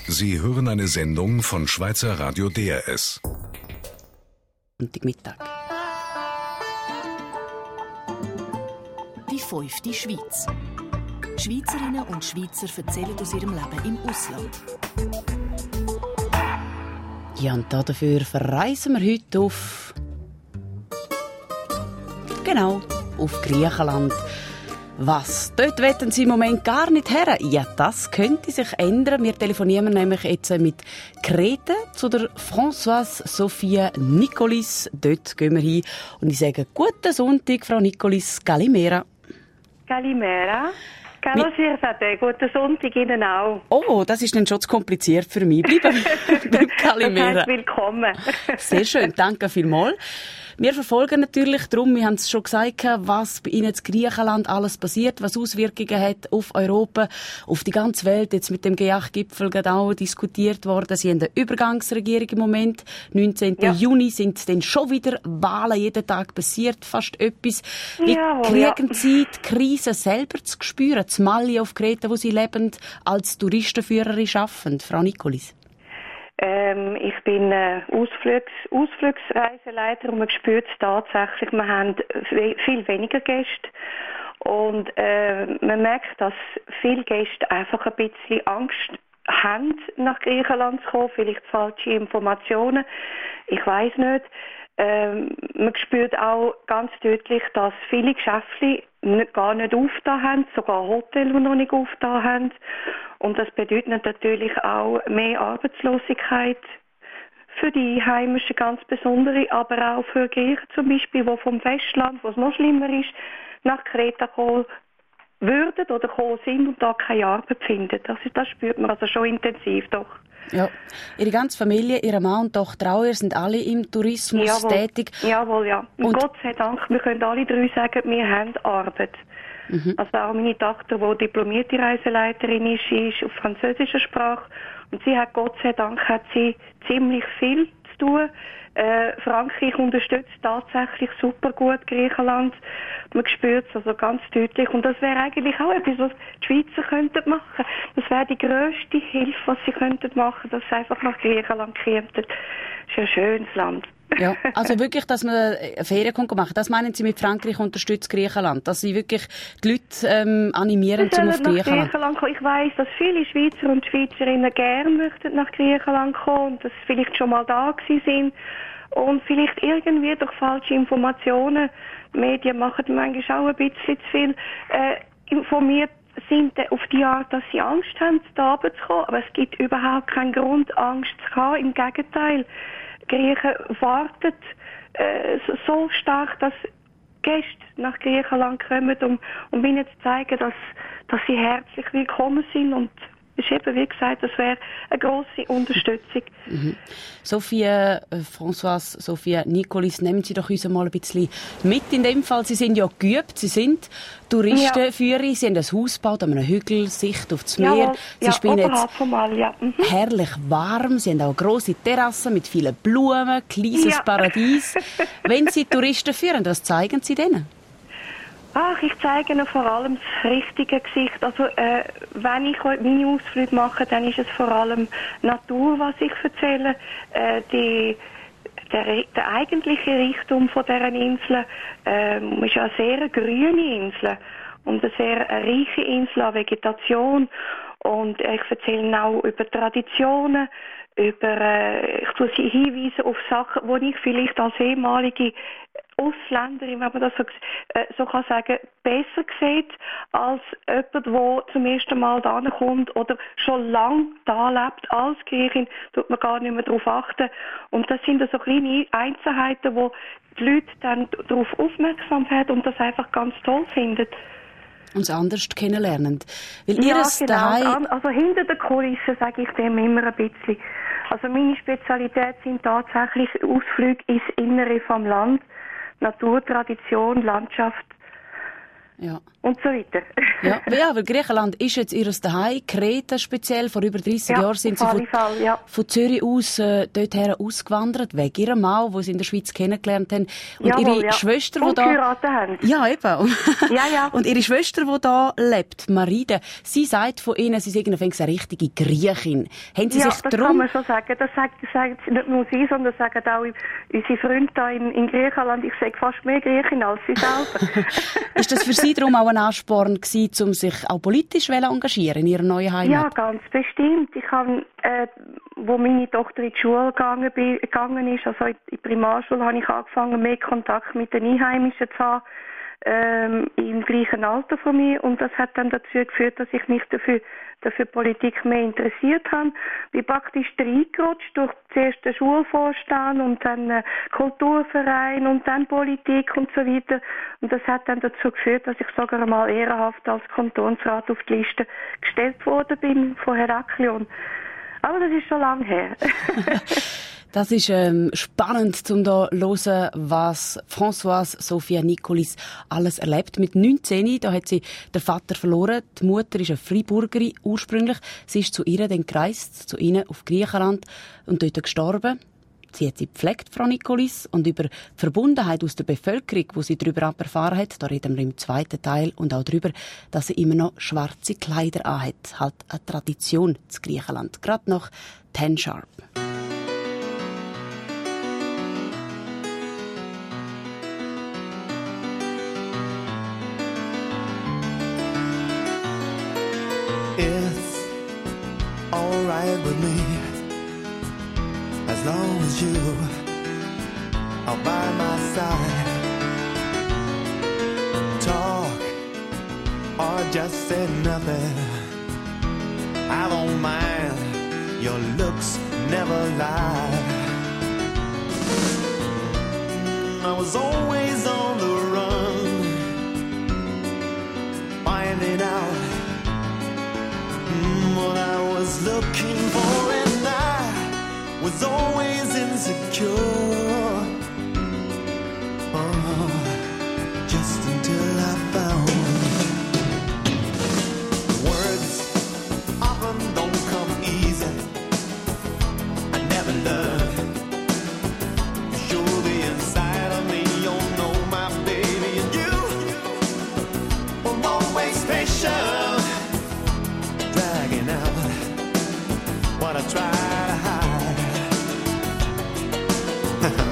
Sie hören eine Sendung von Schweizer Radio DRS. Mittag. Die 5. Schweiz. Schweizerinnen und Schweizer erzählen aus ihrem Leben im Ausland. Ja, und dafür verreisen wir heute auf Griechenland. Was? Dort wollen sie im Moment gar nicht her. Ja, das könnte sich ändern. Wir telefonieren nämlich jetzt mit Kreta zu der Françoise Sophia Nikolis. Dort gehen wir hin. Und ich sage, guten Sonntag, Frau Nikolis. Kalimera. Kalimera. Hallo, Sirsate. Guten Sonntag Ihnen auch. Oh, das ist dann schon zu kompliziert für mich. Bleiben beim Kalimera. Das heisst, willkommen. Sehr schön, danke vielmals. Wir verfolgen natürlich darum, wir haben es schon gesagt, was bei Ihnen in Griechenland alles passiert, was Auswirkungen hat auf Europa, auf die ganze Welt. Jetzt mit dem G8-Gipfel gerade auch diskutiert worden. Sie haben eine Übergangsregierung im Moment. 19. Juni sind dann schon wieder Wahlen. Jeden Tag passiert fast etwas. Wie kriegen Sie die Krise selber zu spüren? Zu Mali auf Kreta, wo Sie leben, als Touristenführerin arbeiten? Frau Nikolis. Ich bin Ausflugsreiseleiter und man spürt es tatsächlich, wir haben viel weniger Gäste und man merkt, dass viele Gäste einfach ein bisschen Angst haben, nach Griechenland zu kommen, vielleicht falsche Informationen, ich weiß nicht. Man spürt auch ganz deutlich, dass viele Geschäfte gar nicht aufgetan haben, sogar Hotels, die noch nicht aufgetan haben. Und das bedeutet natürlich auch mehr Arbeitslosigkeit für die Einheimischen ganz besondere, aber auch für Griechen zum Beispiel, die vom Festland, wo es noch schlimmer ist, nach Kreta kommen würden oder kommen sind und da keine Arbeit finden. Das spürt man also schon intensiv, doch. Ja, Ihre ganze Familie, Ihre Mann und Tochter auch, ihr sind alle im Tourismus tätig. Jawohl, ja. Und Gott sei Dank, wir können alle drei sagen, wir haben Arbeit. Also auch meine Tochter, die diplomierte Reiseleiterin ist auf französischer Sprache. Und sie hat, Gott sei Dank, ziemlich viel zu tun. Frankreich unterstützt tatsächlich super gut Griechenland. Man spürt es also ganz deutlich. Und das wäre eigentlich auch etwas, was die Schweizer könnten machen. Das wäre die grösste Hilfe, was sie könnten machen, dass sie einfach nach Griechenland kämen. Das ist ein schönes Land. Ja, also wirklich, dass man Ferien machen. Das meinen Sie mit Frankreich unterstützt Griechenland? Dass Sie wirklich die Leute animieren, um auf Griechenland kommen? Ich weiss, dass viele Schweizer und Schweizerinnen gerne möchten nach Griechenland kommen und dass sie vielleicht schon mal da gewesen sind und vielleicht irgendwie durch falsche Informationen, die Medien machen manchmal auch ein bisschen zu viel, informiert sind auf die Art, dass sie Angst haben, da runterzukommen. Aber es gibt überhaupt keinen Grund, Angst zu haben. Im Gegenteil. Griechen warten so stark, dass Gäste nach Griechenland kommen, um ihnen zu zeigen, dass sie herzlich willkommen sind. Und es ist eben, wie gesagt, das wäre eine grosse Unterstützung. Françoise Sophia Nikolis, nehmen Sie doch uns mal ein bisschen mit in dem Fall. Sie sind ja geübt, Sie sind Touristenführerin, Sie haben ein Haus gebaut an einem Hügel, Sicht auf das Meer. Sie spielen jetzt herrlich warm, Sie haben auch eine grosse Terrasse mit vielen Blumen, kleines Paradies. Wenn Sie Touristen führen, was zeigen Sie denen? Ich zeige ihnen vor allem das richtige Gesicht. Also, wenn ich meine Ausflüge mache, dann ist es vor allem Natur, was ich erzähle. Der eigentliche Reichtum von dieser Insel ist ja eine sehr grüne Insel und eine sehr reiche Insel an Vegetation. Und ich erzähle ihnen auch über Traditionen, ich tue sie hinweisen auf Sachen, die ich vielleicht als ehemalige Ausländerin, wenn man das so kann sagen, besser sieht als jemand, der zum ersten Mal da kommt oder schon lange da lebt als Griechin, tut man gar nicht mehr darauf achten. Und das sind so kleine Einzelheiten, wo die Leute dann darauf aufmerksam werden und das einfach ganz toll finden. Uns anders kennenlernen. Weil Also hinter der Kulisse sage ich dem immer ein bisschen. Also meine Spezialität sind tatsächlich Ausflüge ins Innere vom Land. Natur, Tradition, Landschaft, Ja. Und so weiter. Ja, weil Griechenland ist jetzt ihr Zuhause. Kreta speziell, vor über 30 Jahren sind sie von Zürich aus dorthin ausgewandert, wegen ihrer Mann, die sie in der Schweiz kennengelernt haben. Und ihre Schwester, die da... haben. Ja, eben. Ja. Und ihre Schwester, die da lebt, Maride, sie sagt von ihnen, sie sind eine richtige Griechin. Haben sie sich das kann man schon sagen. Das sagt nicht nur sie, sondern das sagen auch unsere Freunde da in Griechenland. Ich sage fast mehr Griechin als sie selber. Ist das für Sie darum auch ein Ansporn gewesen, um sich auch politisch engagieren in Ihrer neuen Heimat? Ja, ganz bestimmt. Ich habe, wo meine Tochter in die Schule gegangen ist, also in die Primarschule, habe ich angefangen, mehr Kontakt mit den Einheimischen zu haben, im gleichen Alter von mir, und das hat dann dazu geführt, dass ich mich dafür Politik mehr interessiert habe. Bin praktisch reingerutscht durch zuerst den Schulvorstand und dann Kulturverein und dann Politik und so weiter. Und das hat dann dazu geführt, dass ich sogar einmal ehrenhaft als Kantonsrat auf die Liste gestellt worden bin von Heraklion. Aber das ist schon lange her. Das ist spannend, um da zu hören, was Françoise Sophia Nicolis alles erlebt. Mit 19, da hat sie den Vater verloren. Die Mutter ist eine Freiburgerin ursprünglich. Sie ist zu ihr dann gereist, zu ihnen auf Griechenland und dort gestorben. Sie hat sie gepflegt, Frau Nicolis, und über die Verbundenheit aus der Bevölkerung, die sie darüber erfahren hat, da reden wir im zweiten Teil, und auch darüber, dass sie immer noch schwarze Kleider anhat. Halt eine Tradition zu Griechenland. Gerade noch 10 Sharp. It's alright with me, as long as you are by my side. Talk or just say nothing, I don't mind, your looks never lie. I was always on the run, finding out what I was looking for, and I was always insecure. Oh, just until I found words often don't come easy. I never learned to show the inside of me. You know my baby, and you were always patient, dragging out what I try to hide.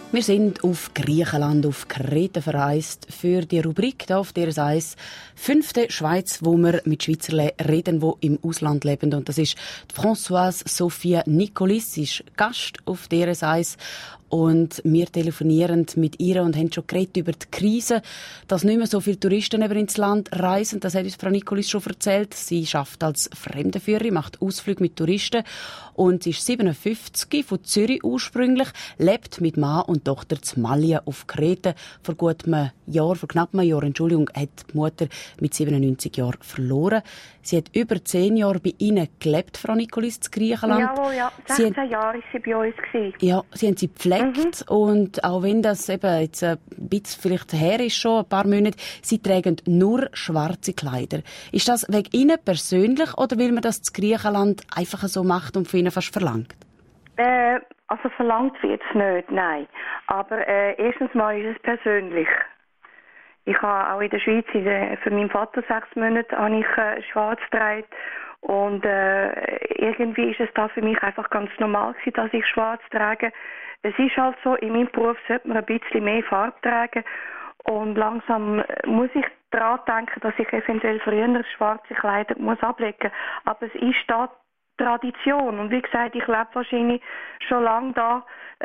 Wir sind auf Griechenland, auf Kreta verreist für die Rubrik hier auf DRS1 5. Schweiz, wo wir mit Schweizerle reden, die im Ausland leben. Und das ist Françoise Sophia Nicolis, sie ist Gast auf DRS1. Und wir telefonieren mit ihr und haben schon geredet über die Krise, dass nicht mehr so viele Touristen ins Land reisen. Das hat uns Frau Nicolis schon erzählt. Sie arbeitet als Fremdenführerin, macht Ausflüge mit Touristen und sie ist 57, von Zürich ursprünglich, lebt mit Mann und Tochter in Malja auf Kreta. Vor knapp einem Jahr, hat die Mutter mit 97 Jahren verloren. Sie hat über 10 Jahre bei Ihnen gelebt, Frau Nicolis, in Griechenland. Jawohl, ja. 16 Jahre war sie bei uns. Ja, Sie haben sie gepflegt. Und auch wenn das eben jetzt ein bisschen vielleicht her ist, schon ein paar Monate, sie tragen nur schwarze Kleider. Ist das wegen Ihnen persönlich oder will man das in Griechenland einfach so macht und von Ihnen fast verlangt? Also verlangt wird es nicht, nein. Aber erstens mal ist es persönlich. Ich habe auch in der Schweiz für meinen Vater 6 Monate schwarz getragen. Und irgendwie ist es da für mich einfach ganz normal gewesen, dass ich schwarz trage. Es ist halt so, in meinem Beruf sollte man ein bisschen mehr Farbe tragen. Und langsam muss ich daran denken, dass ich eventuell früher schwarze Kleider muss ablegen muss. Aber es ist da Tradition. Und wie gesagt, ich lebe wahrscheinlich schon lange da,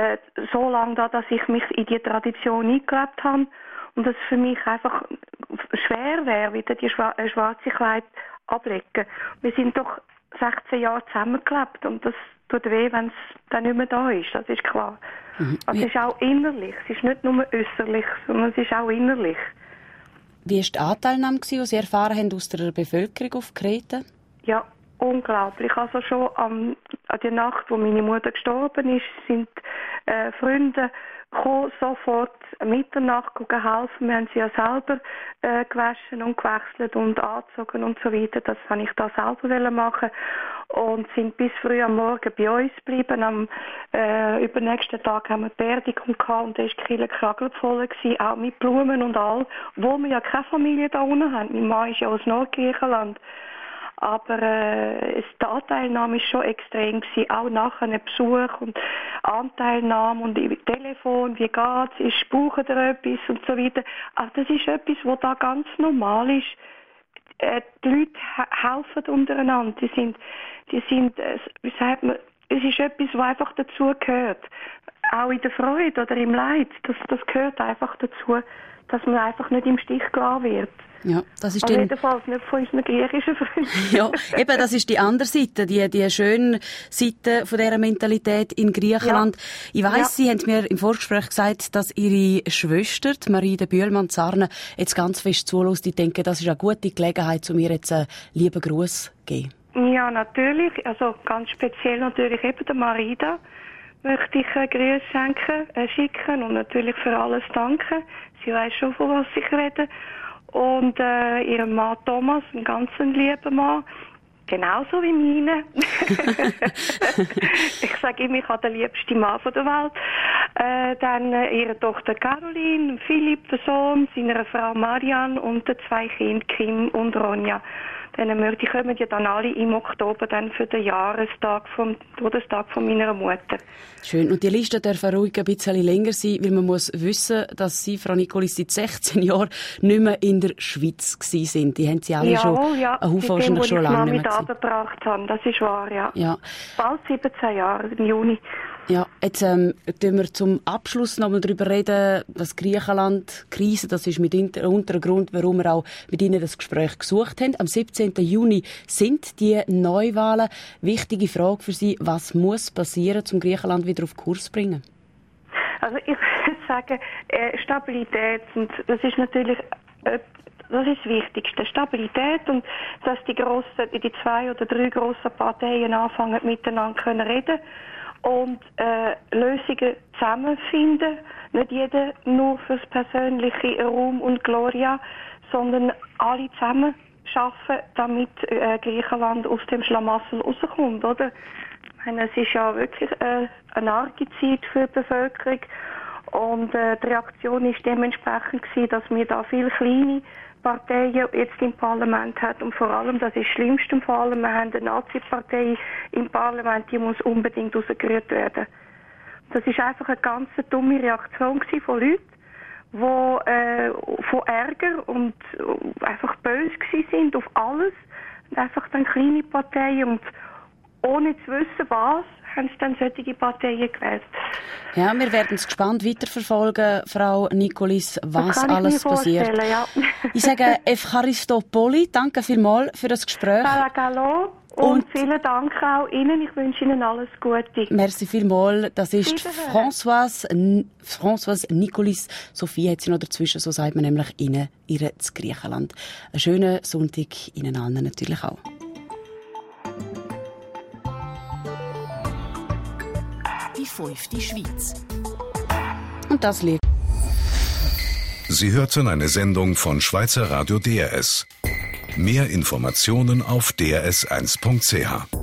so lange da, dass ich mich in die Tradition eingelebt habe. Und dass es für mich einfach schwer wäre, wieder die schwarze Kleider ablegen. Wir sind doch 16 Jahre zusammengelebt und das tut weh, wenn es dann nicht mehr da ist, das ist klar. Also es ist auch innerlich, es ist nicht nur äußerlich, sondern es ist auch innerlich. Wie war die Anteilnahme, die Sie erfahren haben aus der Bevölkerung auf Kreta? Ja, unglaublich. Also schon an der Nacht, wo meine Mutter gestorben ist, sind Freunde gekommen, sofort Mitternacht helfen. Wir haben sie ja selber gewaschen und gewechselt und angezogen und so weiter. Das wollte ich da selber machen. Und sind bis früh am Morgen bei uns geblieben. Übernächsten Tag haben wir die Beerdigung gehabt und da war die Kirche kragelvoll, auch mit Blumen und all. Obwohl wir ja keine Familie da unten haben. Mein Mann ist ja aus Nordgriechenland. Aber die Anteilnahme war schon extrem gewesen. Auch nach einem Besuch und Anteilnahme und Telefon, wie geht's, ist brauchen ihr etwas und so weiter. Also das ist etwas, was da ganz normal ist. Die Leute helfen untereinander. Die sind, wie sagt man, es ist etwas, was einfach dazu gehört. Auch in der Freude oder im Leid. Das gehört einfach dazu, dass man einfach nicht im Stich gelassen wird. Ja, das ist jedenfalls nicht von unseren griechischen Freunden. Ja, eben, das ist die andere Seite, die schöne Seite von dieser Mentalität in Griechenland. Ja. Ich weiss, Sie haben mir im Vorgespräch gesagt, dass Ihre Schwester, Marie de Bühlmann-Zarne, jetzt ganz fest zulässt. Ich denke, das ist eine gute Gelegenheit, um mir jetzt einen lieben Gruß zu geben. Ja, natürlich. Also ganz speziell natürlich eben der Marida möchte ich Grüße schicken und natürlich für alles danken. Sie weiss schon, von was ich rede. Und ihrem Mann Thomas, ein ganz lieber Mann, genauso wie meine. Ich sage immer, ich habe den liebsten Mann der Welt. Dann ihre Tochter Caroline, Philipp, der Sohn, seiner Frau Marianne und den 2 Kinder, Kim und Ronja. Die kommen ja dann alle im Oktober dann für den Todestag von meiner Mutter. Schön. Und die Liste darf ruhig ein bisschen länger sein, weil man muss wissen, dass Sie, Frau Nicolis, seit 16 Jahren nicht mehr in der Schweiz waren. Die haben Sie alle schon einen Haufen wahrscheinlich schon lange nicht mehr gesehen. Gebracht haben. Das ist wahr, ja. Bald 17 Jahre, im Juni. Ja, jetzt tun wir zum Abschluss noch mal darüber reden, dass Griechenland-Krise, das ist mitunter ein Grund, warum wir auch mit Ihnen das Gespräch gesucht haben. Am 17. Juni sind die Neuwahlen. Wichtige Frage für Sie, was muss passieren, um Griechenland wieder auf Kurs zu bringen? Also ich würde sagen, Stabilität, und das ist natürlich das ist das Wichtigste. Stabilität und dass die 2 oder 3 grossen Parteien anfangen miteinander können reden und Lösungen zusammenfinden. Nicht jeder nur fürs persönliche Ruhm und Gloria, sondern alle zusammen schaffen, damit Griechenland aus dem Schlamassel rauskommt, oder? Ich meine, es ist ja wirklich eine arge Zeit für die Bevölkerung und die Reaktion ist dementsprechend gewesen, dass wir da viele kleine Parteien jetzt im Parlament hat und vor allem, das ist das Schlimmste im Fall, wir haben eine Nazi-Partei im Parlament, die muss unbedingt rausgerührt werden. Das ist einfach eine ganz dumme Reaktion von Leuten, die von Ärger und einfach böse sind auf alles. Und einfach dann kleine Parteien und ohne zu wissen, was, haben sie dann solche Parteien gewählt. Ja, wir werden es gespannt weiterverfolgen, Frau Nicolis, was alles passiert. Ja. Ich sage Evcharistopoli, danke vielmals für das Gespräch. Hallo und vielen Dank auch Ihnen. Ich wünsche Ihnen alles Gute. Merci vielmals. Das ist Françoise Nicolis. Sophie hat sie noch dazwischen, so sagt man nämlich Ihnen, ihre zu Griechenland. Einen schönen Sonntag Ihnen allen natürlich auch. Die 5. Schweiz. Und das liegt. Sie hörten eine Sendung von Schweizer Radio DRS. Mehr Informationen auf drs1.ch.